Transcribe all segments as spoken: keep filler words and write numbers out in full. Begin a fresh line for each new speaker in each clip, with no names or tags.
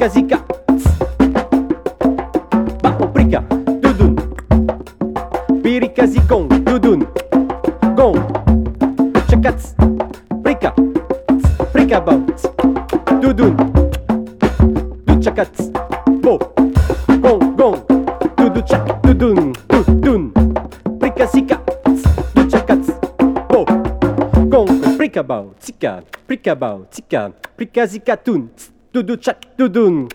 Prika zika. Bao prika. Dudun. Pirika zikon. Dudun. Gon. Chakats. Prika. Prika bao. Dudun. Duchakats. Bo. Gon gon. Dudu chak. Dudun. Dudun. Prika zika. Duchakats. Bo. Gon. Prika bao. Tika. Prika bao. Tika. Prika zika tun. Dudu chak. Dudun.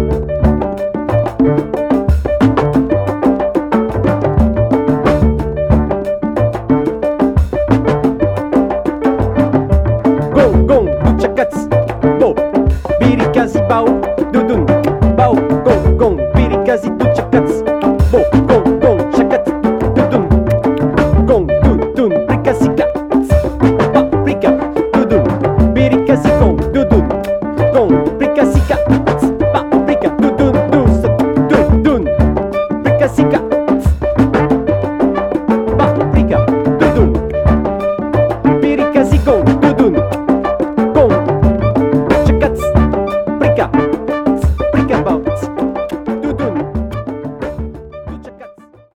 Gong gong duchakats. Bo. Birikazi bao. Dudun. Bao. Gong gong. Birikazi duchakats. Bo. Gong gong. Chakat. Dudun. Gong dudun. Prikazika. Ba. Prika. Dudun. Birikazi gong. Dudun. Gong. Prikazika. Ba. Prika. Dudun. Dudun. Prikazika.